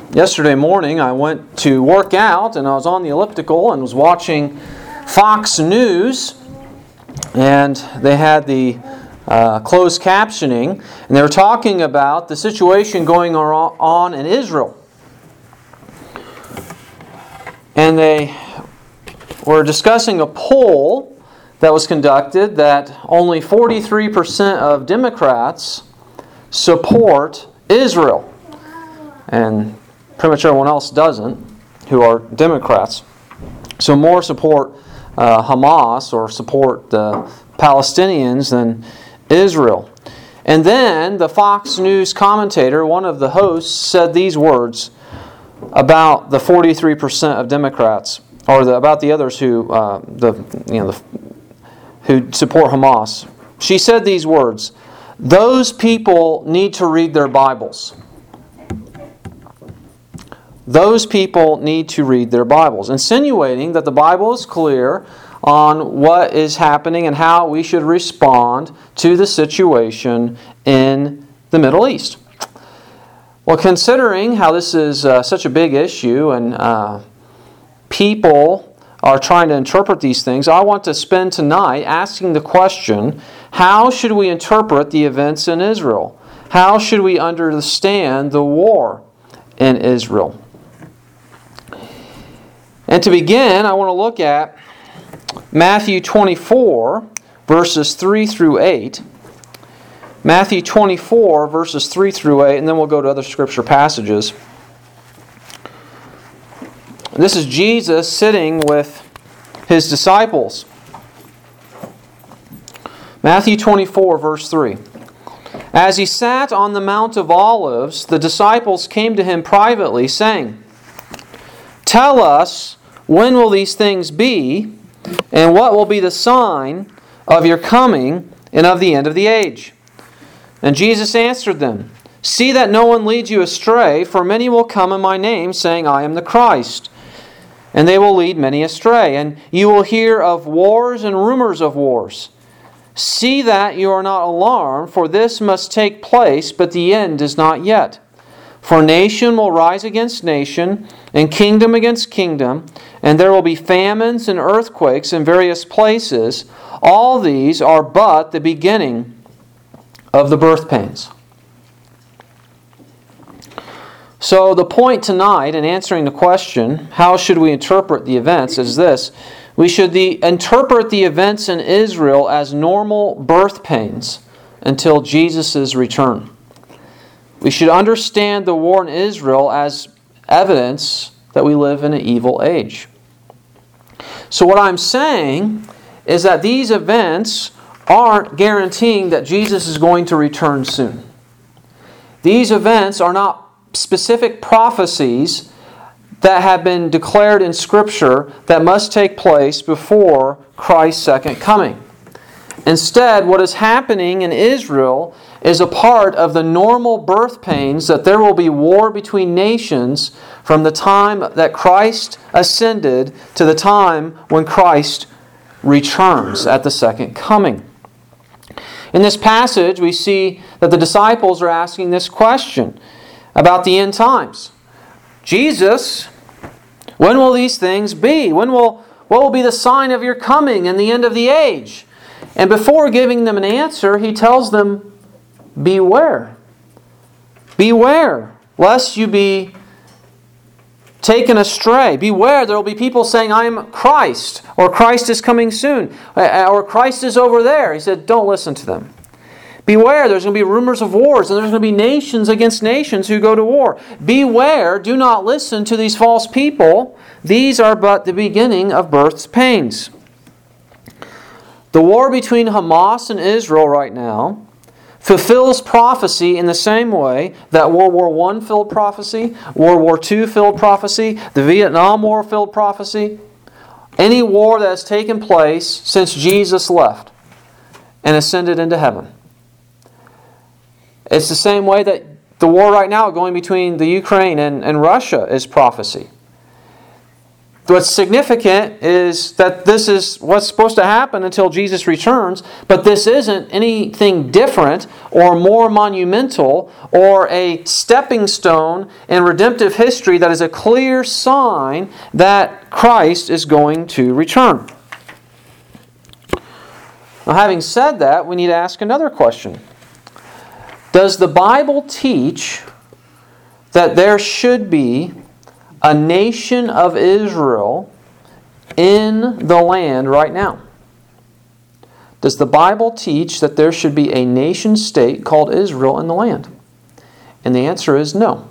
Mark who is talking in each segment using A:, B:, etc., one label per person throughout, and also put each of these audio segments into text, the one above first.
A: Yesterday morning I went to work out and I was on the elliptical and was watching Fox News, and they had the closed captioning, and they were talking about the situation going on in Israel. And they were discussing a poll that was conducted that only 43% of Democrats support Israel. And pretty much everyone else doesn't, who are Democrats. So more support Hamas or support the Palestinians than Israel. And then the Fox News commentator, one of the hosts, said these words about the 43% of Democrats, or about the others who who support Hamas. She said these words: "Those people need to read their Bibles." Those people need to read their Bibles, insinuating that the Bible is clear on what is happening and how we should respond to the situation in the Middle East. Well, considering how this is such a big issue and people are trying to interpret these things, I want to spend tonight asking the question, how should we interpret the events in Israel? How should we understand the war in Israel? And to begin, I want to look at Matthew 24, verses 3 through 8. Matthew 24, verses 3 through 8, and then we'll go to other scripture passages. This is Jesus sitting with His disciples. Matthew 24, verse 3. As He sat on the Mount of Olives, the disciples came to Him privately, saying, "Tell us, when will these things be, and what will be the sign of your coming and of the end of the age?" And Jesus answered them, "See that no one leads you astray, for many will come in my name, saying, I am the Christ. And they will lead many astray. And you will hear of wars and rumors of wars. See that you are not alarmed, for this must take place, but the end is not yet. For nation will rise against nation, and kingdom against kingdom, and there will be famines and earthquakes in various places. All these are but the beginning of the birth pains." So the point tonight in answering the question, how should we interpret the events, is this: we should interpret the events in Israel as normal birth pains until Jesus' return. We should understand the war in Israel as evidence that we live in an evil age. So what I'm saying is that these events aren't guaranteeing that Jesus is going to return soon. These events are not specific prophecies that have been declared in Scripture that must take place before Christ's second coming. Instead, what is happening in Israel is a part of the normal birth pains that there will be war between nations from the time that Christ ascended to the time when Christ returns at the second coming. In this passage, we see that the disciples are asking this question about the end times. Jesus, when will these things be? What will be the sign of your coming and the end of the age? And before giving them an answer, He tells them, beware. Beware, lest you be taken astray. Beware, there will be people saying, I am Christ, or Christ is coming soon, or Christ is over there. He said, don't listen to them. Beware, there's going to be rumors of wars, and there's going to be nations against nations who go to war. Beware, do not listen to these false people. These are but the beginning of birth's pains. The war between Hamas and Israel right now fulfills prophecy in the same way that World War I filled prophecy, World War II filled prophecy, the Vietnam War filled prophecy. Any war that has taken place since Jesus left and ascended into heaven. It's the same way that the war right now going between the Ukraine and Russia is prophecy. what's significant is that this is what's supposed to happen until Jesus returns, but this isn't anything different or more monumental or a stepping stone in redemptive history that is a clear sign that Christ is going to return. Now, having said that, we need to ask another question. Does the Bible teach that there should be a nation of Israel in the land right now? Does the Bible teach that there should be a nation state called Israel in the land? And the answer is no.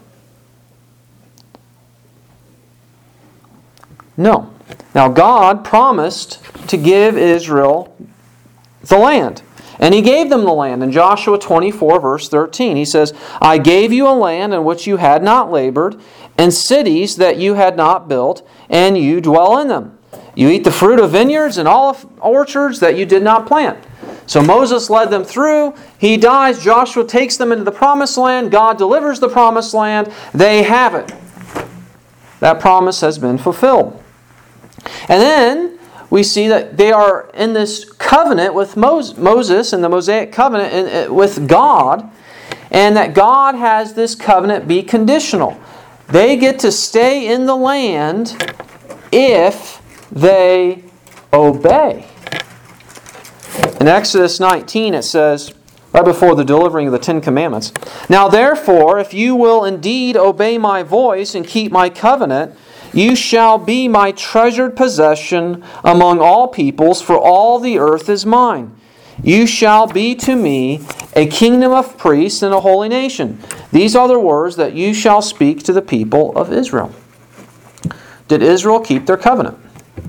A: No. Now, God promised to give Israel the land. And He gave them the land. In Joshua 24, verse 13, He says, I gave you a land in which you had not labored, and cities that you had not built, and you dwell in them. You eat the fruit of vineyards and olive orchards that you did not plant. So Moses led them through. He dies. Joshua takes them into the promised land. God delivers the promised land. They have it. That promise has been fulfilled. And then we see that they are in this covenant with Moses and the Mosaic covenant with God, and that God has this covenant be conditional. They get to stay in the land if they obey. In Exodus 19 it says, right before the delivering of the Ten Commandments, Now therefore, if you will indeed obey my voice and keep my covenant, you shall be my treasured possession among all peoples, for all the earth is mine. You shall be to me a kingdom of priests and a holy nation. These are the words that you shall speak to the people of Israel. Did Israel keep their covenant?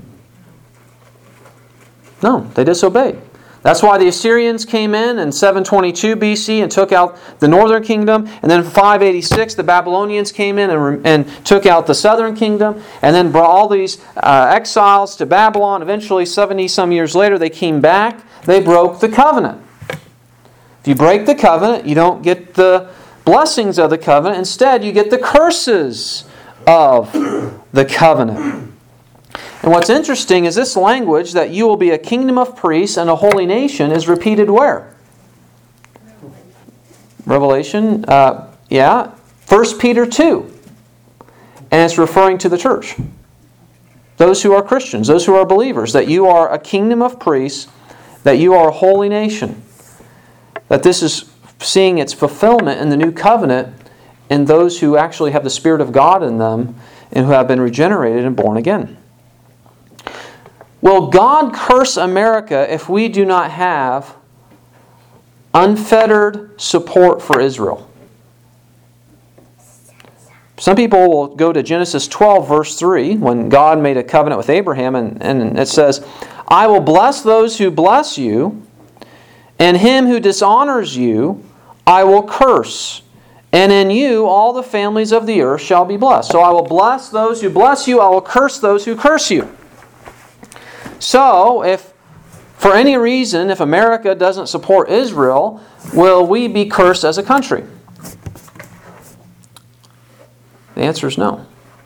A: No, they disobeyed. That's why the Assyrians came in 722 BC and took out the northern kingdom. And then in 586, the Babylonians came in and took out the southern kingdom. And then brought all these exiles to Babylon. Eventually, 70-some years later, they came back. They broke the covenant. If you break the covenant, you don't get the blessings of the covenant. Instead, you get the curses of the covenant. And what's interesting is this language that you will be a kingdom of priests and a holy nation is repeated where? Revelation, 1 Peter 2. And it's referring to the church. Those who are Christians, those who are believers, that you are a kingdom of priests, that you are a holy nation. That this is seeing its fulfillment in the new covenant in those who actually have the Spirit of God in them and who have been regenerated and born again. Will God curse America if we do not have unfettered support for Israel? Some people will go to Genesis 12, verse 3, when God made a covenant with Abraham, and it says, I will bless those who bless you, and him who dishonors you I will curse. And in you all the families of the earth shall be blessed. So I will bless those who bless you, I will curse those who curse you. So, if for any reason, if America doesn't support Israel, will we be cursed as a country? The answer is no.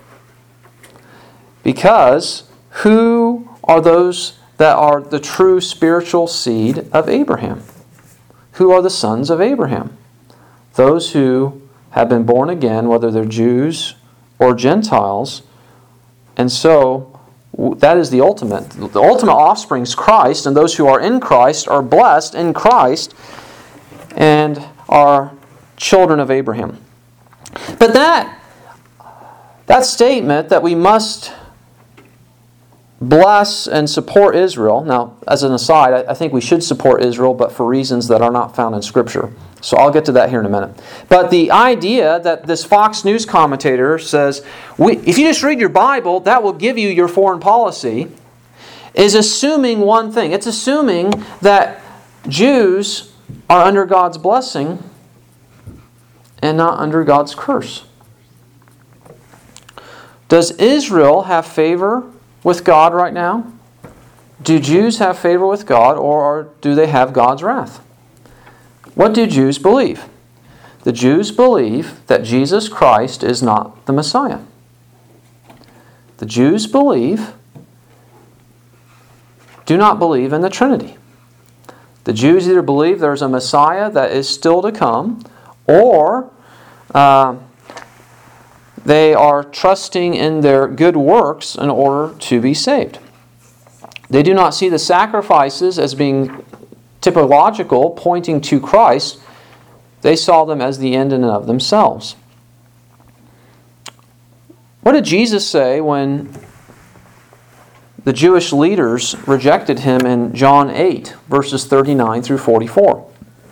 A: Because who are those that are the true spiritual seed of Abraham? Who are the sons of Abraham? Those who have been born again, whether they're Jews or Gentiles. And so, that is the ultimate. The ultimate offspring is Christ, and those who are in Christ are blessed in Christ and are children of Abraham. But that statement that we must bless and support Israel, now, as an aside, I think we should support Israel, but for reasons that are not found in Scripture. So I'll get to that here in a minute. But the idea that this Fox News commentator says, if you just read your Bible, that will give you your foreign policy, is assuming one thing. It's assuming that Jews are under God's blessing and not under God's curse. Does Israel have favor with God right now? Do Jews have favor with God, or do they have God's wrath? What do Jews believe? The Jews believe that Jesus Christ is not the Messiah. the Jews do not believe in the Trinity. The Jews either believe there's a Messiah that is still to come, or they are trusting in their good works in order to be saved. They do not see the sacrifices as being typological, pointing to Christ. They saw them as the end in and of themselves. What did Jesus say when the Jewish leaders rejected Him in John 8, verses 39 through 44?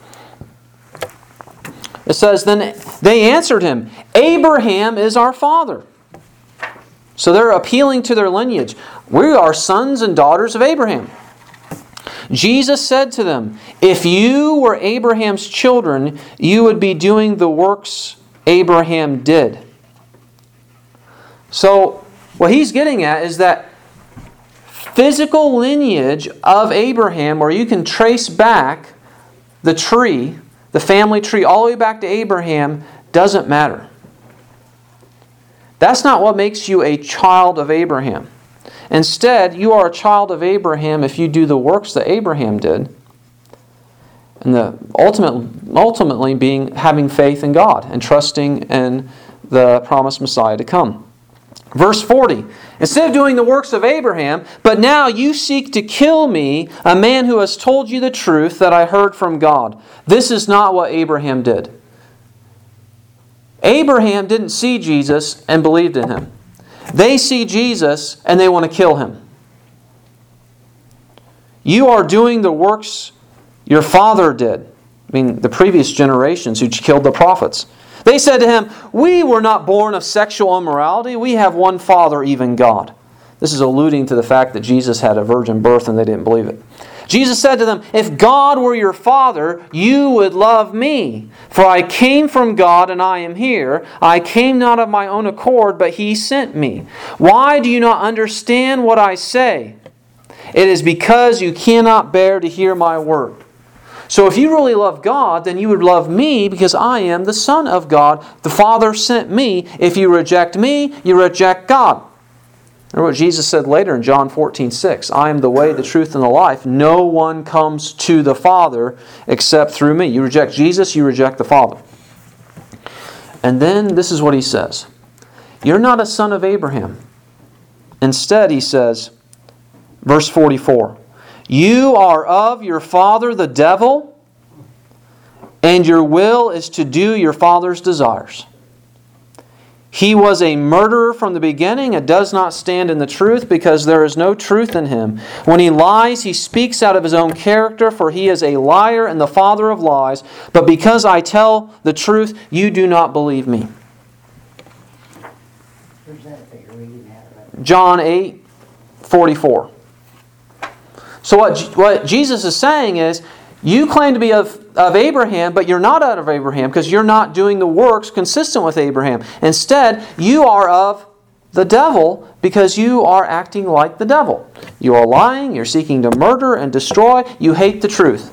A: It says, "Then they answered Him, 'Abraham is our father.'" So they're appealing to their lineage. "We are sons and daughters of Abraham." Jesus said to them, "If you were Abraham's children, you would be doing the works Abraham did." So what He's getting at is that physical lineage of Abraham, where you can trace back the tree, the family tree, all the way back to Abraham, doesn't matter. That's not what makes you a child of Abraham. Instead, you are a child of Abraham if you do the works that Abraham did, and the ultimately being having faith in God and trusting in the promised Messiah to come. Verse 40, "Instead of doing the works of Abraham, but now you seek to kill me, a man who has told you the truth that I heard from God. This is not what Abraham did." Abraham didn't see Jesus and believed in Him. They see Jesus and they want to kill Him. You are doing the works your father did. I mean, the previous generations who killed the prophets. They said to Him, "We were not born of sexual immorality. We have one Father, even God." This is alluding to the fact that Jesus had a virgin birth and they didn't believe it. Jesus said to them, "If God were your Father, you would love me. For I came from God and I am here. I came not of my own accord, but He sent me. Why do you not understand what I say? It is because you cannot bear to hear my word." So if you really love God, then you would love me because I am the Son of God. The Father sent me. If you reject me, you reject God. Remember what Jesus said later in John 14:6. "I am the way, the truth, and the life. No one comes to the Father except through me." You reject Jesus, you reject the Father. And then this is what He says. You're not a son of Abraham. Instead, He says, verse 44, "You are of your father the devil, and your will is to do your father's desires. He was a murderer from the beginning and does not stand in the truth because there is no truth in him. When he lies, he speaks out of his own character, for he is a liar and the father of lies. But because I tell the truth, you do not believe me." John 8:44. So what Jesus is saying is, you claim to be of Abraham, but you're not out of Abraham because you're not doing the works consistent with Abraham. Instead, you are of the devil because you are acting like the devil. You are lying, you're seeking to murder and destroy, you hate the truth.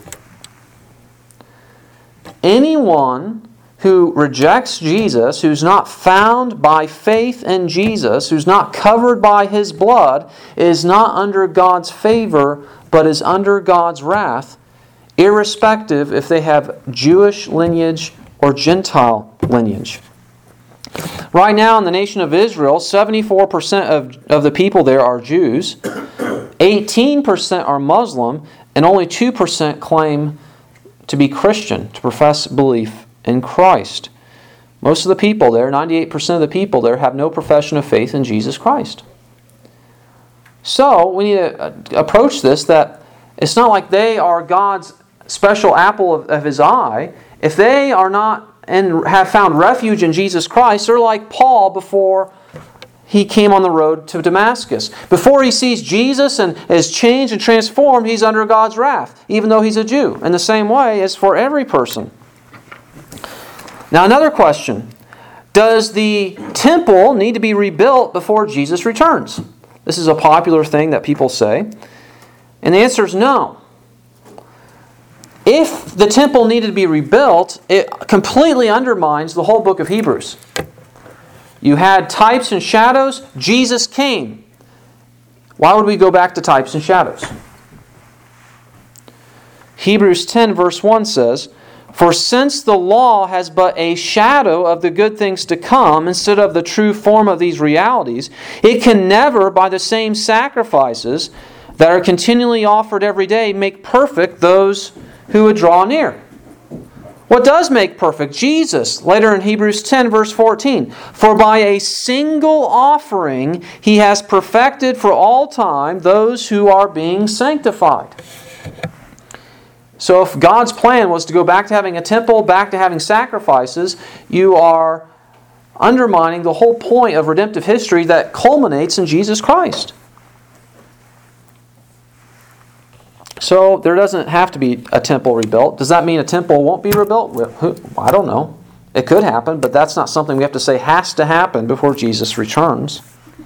A: Anyone who rejects Jesus, who's not found by faith in Jesus, who's not covered by His blood, is not under God's favor, but is under God's wrath, irrespective if they have Jewish lineage or Gentile lineage. Right now in the nation of Israel, 74% of the people there are Jews, 18% are Muslim, and only 2% claim to be Christian, to profess belief in Christ. Most of the people there, 98% of the people there, have no profession of faith in Jesus Christ. So we need to approach this that it's not like they are God's special apple of His eye. If they are not and have found refuge in Jesus Christ, they're like Paul before he came on the road to Damascus. Before he sees Jesus and is changed and transformed, he's under God's wrath, even though he's a Jew. In the same way as for every person. Now another question. Does the temple need to be rebuilt before Jesus returns? This is a popular thing that people say. And the answer is no. If the temple needed to be rebuilt, it completely undermines the whole book of Hebrews. You had types and shadows. Jesus came. Why would we go back to types and shadows? Hebrews 10 verse 1 says, "For since the law has but a shadow of the good things to come instead of the true form of these realities, it can never, by the same sacrifices that are continually offered every day, make perfect those who would draw near." What does make perfect? Jesus. Later in Hebrews 10 verse 14. "For by a single offering He has perfected for all time those who are being sanctified." So if God's plan was to go back to having a temple, back to having sacrifices, you are undermining the whole point of redemptive history that culminates in Jesus Christ. So there doesn't have to be a temple rebuilt. Does that mean a temple won't be rebuilt? I don't know. It could happen, but that's not something we have to say has to happen before Jesus returns.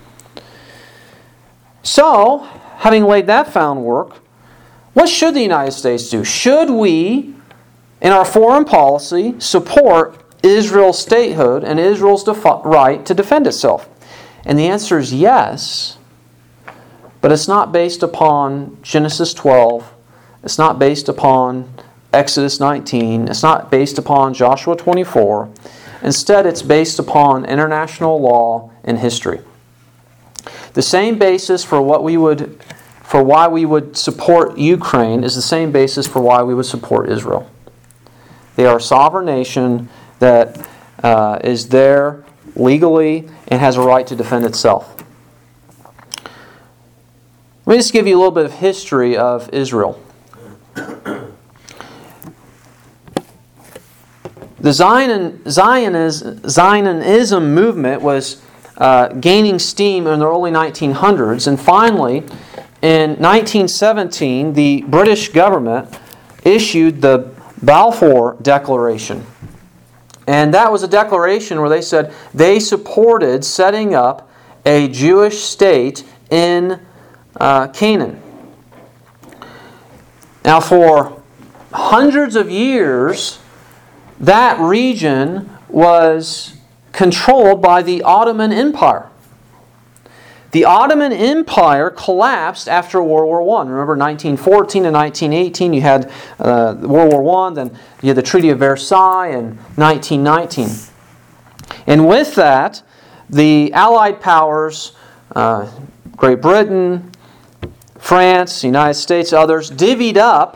A: So, having laid that foundwork, what should the United States do? Should we, in our foreign policy, support Israel's statehood and Israel's right to defend itself? And the answer is yes. But it's not based upon Genesis 12. It's not based upon Exodus 19. It's not based upon Joshua 24. Instead, it's based upon international law and history. The same basis for why we would support Ukraine is the same basis for why we would support Israel. They are a sovereign nation that is there legally and has a right to defend itself. Let me just give you a little bit of history of Israel. The Zionism movement was gaining steam in the early 1900s, and finally, in 1917, the British government issued the Balfour Declaration. And that was a declaration where they said they supported setting up a Jewish state in Canaan. Now, for hundreds of years, that region was controlled by the Ottoman Empire. The Ottoman Empire collapsed after World War I. Remember, 1914 and 1918, you had World War I, then you had the Treaty of Versailles in 1919. And with that, the Allied powers, Great Britain, France, the United States, others, divvied up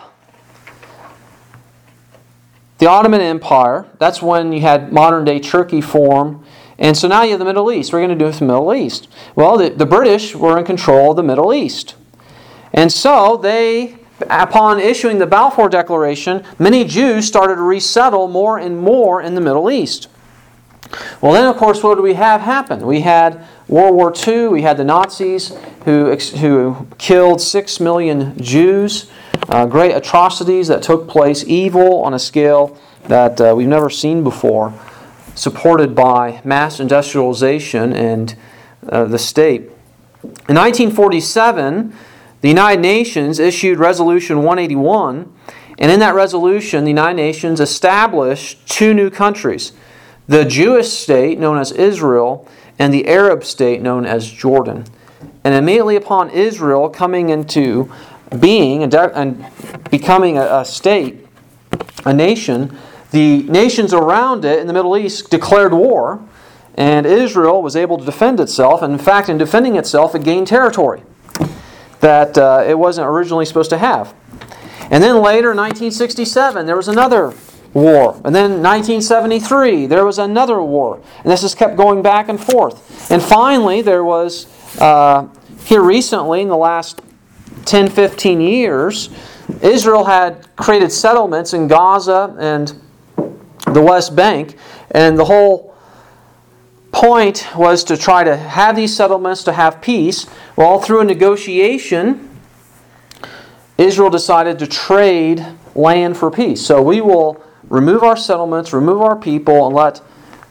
A: the Ottoman Empire. That's when you had modern-day Turkey form. And so now you have the Middle East. We're going to do it with the Middle East. Well, the British were in control of the Middle East. And so they, upon issuing the Balfour Declaration, many Jews started to resettle more and more in the Middle East. Well, then, of course, what did we have happen? We had World War II. We had the Nazis who killed 6 million Jews. Great atrocities that took place, evil on a scale that we've never seen before, supported by mass industrialization and the state. In 1947, the United Nations issued Resolution 181, and in that resolution, the United Nations established 2 new countries: the Jewish state, known as Israel, and the Arab state, known as Jordan. And immediately upon Israel coming into being and becoming a state, a nation, the nations around it in the Middle East declared war, and Israel was able to defend itself. And in fact, in defending itself, it gained territory that it wasn't originally supposed to have. And then later, in 1967, there was another war. And then in 1973, there was another war. And this has kept going back and forth. And finally, there was, here recently, in the last 10, 15 years, Israel had created settlements in Gaza and the West Bank. And the whole point was to try to have these settlements, to have peace. Well, through a negotiation, Israel decided to trade land for peace. So we will remove our settlements, remove our people, and let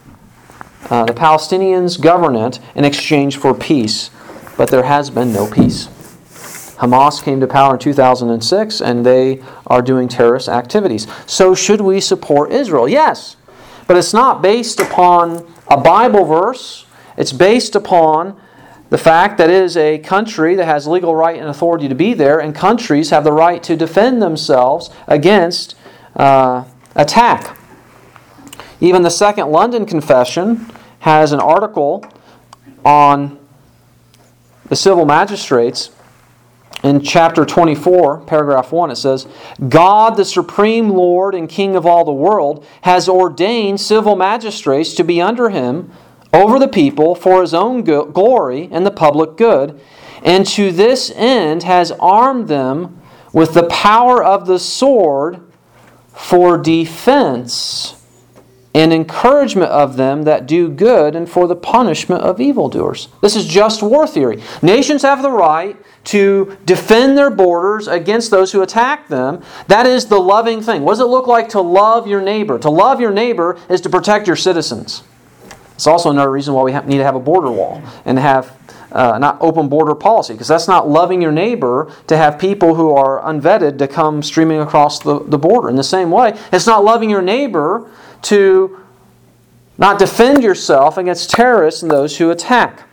A: the Palestinians govern it in exchange for peace. But there has been no peace. Hamas came to power in 2006, and they are doing terrorist activities. So should we support Israel? Yes. But it's not based upon a Bible verse. It's based upon the fact that it is a country that has legal right and authority to be there, and countries have the right to defend themselves against attack. Even the Second London Confession has an article on the civil magistrates. In chapter 24, paragraph 1, it says, God, the supreme Lord and King of all the world, has ordained civil magistrates to be under Him over the people for His own glory and the public good, and to this end has armed them with the power of the sword for defense and encouragement of them that do good, and for the punishment of evildoers. This is just war theory. Nations have the right to defend their borders against those who attack them. That is the loving thing. What does it look like to love your neighbor? To love your neighbor is to protect your citizens. It's also another reason why we need to have a border wall and have not open border policy, because that's not loving your neighbor to have people who are unvetted to come streaming across the border. In the same way, it's not loving your neighbor to not defend yourself against terrorists and those who attack.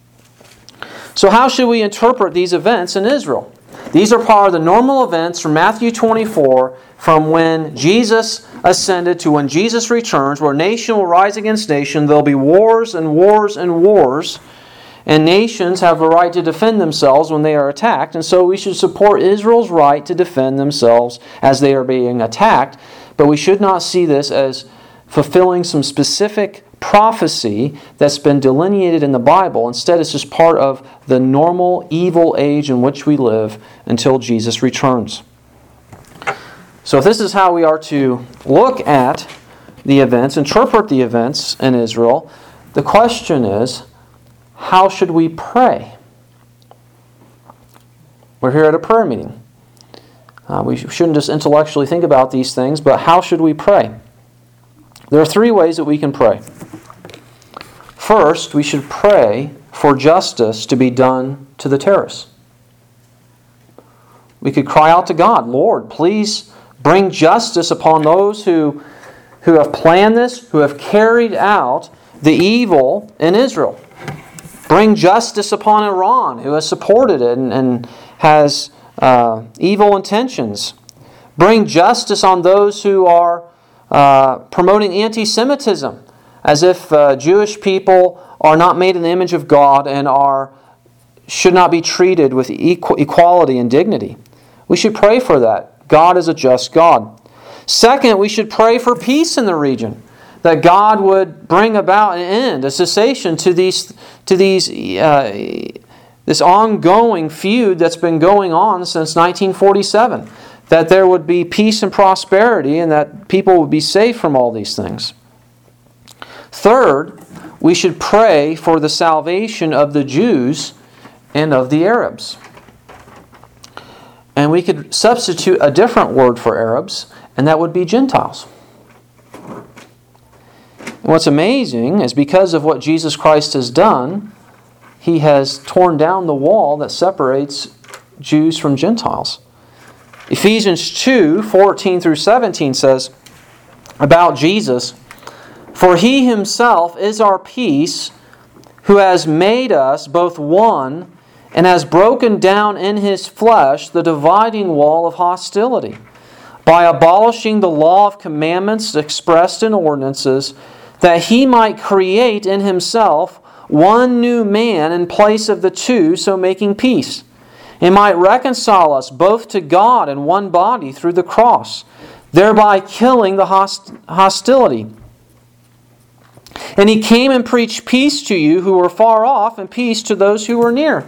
A: So how should we interpret these events in Israel? These are part of the normal events from Matthew 24, from when Jesus ascended to when Jesus returns, where nation will rise against nation. There'll be wars and wars and wars, and nations have a right to defend themselves when they are attacked. And so we should support Israel's right to defend themselves as they are being attacked, but we should not see this as fulfilling some specific prophecy that's been delineated in the Bible. Instead, it's just part of the normal evil age in which we live until Jesus returns. So if this is how we are to look at the events, interpret the events in Israel, the question is, how should we pray? We're here at a prayer meeting. We shouldn't just intellectually think about these things, but how should we pray? There are three ways that we can pray. First, we should pray for justice to be done to the terrorists. We could cry out to God, Lord, please bring justice upon those who have planned this, who have carried out the evil in Israel. Bring justice upon Iran, who has supported it and has evil intentions. Bring justice on those who are promoting anti-Semitism, as if Jewish people are not made in the image of God and should not be treated with equality and dignity. We should pray for that. God is a just God. Second, we should pray for peace in the region, that God would bring about an end, a cessation to this ongoing feud that's been going on since 1947. That there would be peace and prosperity, and that people would be safe from all these things. Third, we should pray for the salvation of the Jews and of the Arabs. And we could substitute a different word for Arabs, and that would be Gentiles. And what's amazing is because of what Jesus Christ has done, He has torn down the wall that separates Jews from Gentiles. Ephesians 2:14 through 17 says about Jesus, "For He Himself is our peace, who has made us both one, and has broken down in His flesh the dividing wall of hostility, by abolishing the law of commandments expressed in ordinances, that He might create in Himself one new man in place of the two, so making peace, and might reconcile us both to God in one body through the cross, thereby killing the hostility. And He came and preached peace to you who were far off, and peace to those who were near."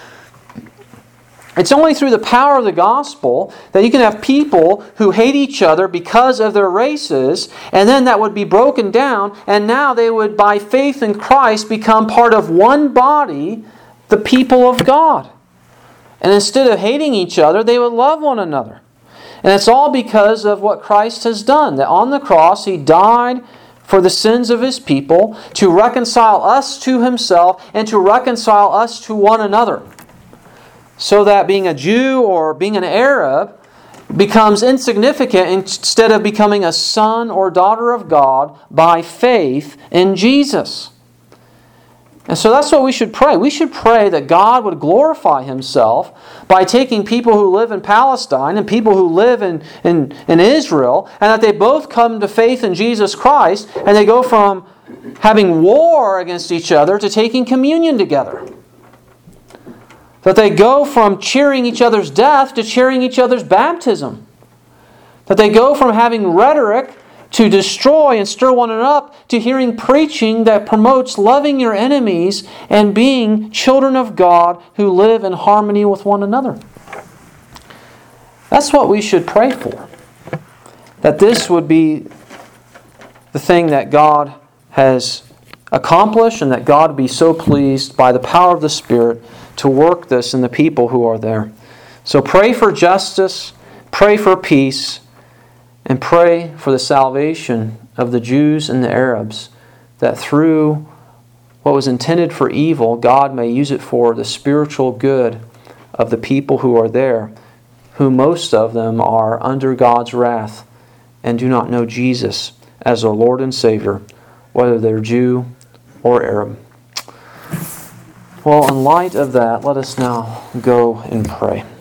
A: It's only through the power of the gospel that you can have people who hate each other because of their races, and then that would be broken down, and now they would, by faith in Christ, become part of one body, the people of God. And instead of hating each other, they would love one another. And it's all because of what Christ has done. That on the cross, He died for the sins of His people, to reconcile us to Himself, and to reconcile us to one another. So that being a Jew or being an Arab becomes insignificant instead of becoming a son or daughter of God by faith in Jesus. And so that's what we should pray. We should pray that God would glorify Himself by taking people who live in Palestine and people who live in Israel, and that they both come to faith in Jesus Christ, and they go from having war against each other to taking communion together. That they go from cheering each other's death to cheering each other's baptism. That they go from having rhetoric to destroy and stir one another up to hearing preaching that promotes loving your enemies and being children of God who live in harmony with one another. That's what we should pray for. That this would be the thing that God has accomplished, and that God would be so pleased by the power of the Spirit to work this in the people who are there. So pray for justice, pray for peace, and pray for the salvation of the Jews and the Arabs, that through what was intended for evil, God may use it for the spiritual good of the people who are there, who most of them are under God's wrath and do not know Jesus as their Lord and Savior, whether they're Jew or Arab. Well, in light of that, let us now go and pray.